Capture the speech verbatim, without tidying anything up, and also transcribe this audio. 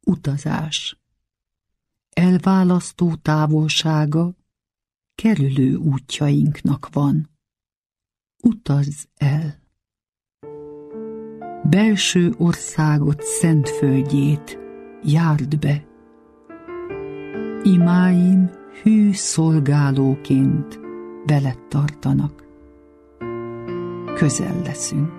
Utazás. Elválasztó távolsága kerülő útjainknak van. Utazz el. Belső országot, szent földjét járd be. Imáim hű szolgálóként veled tartanak. Közel leszünk.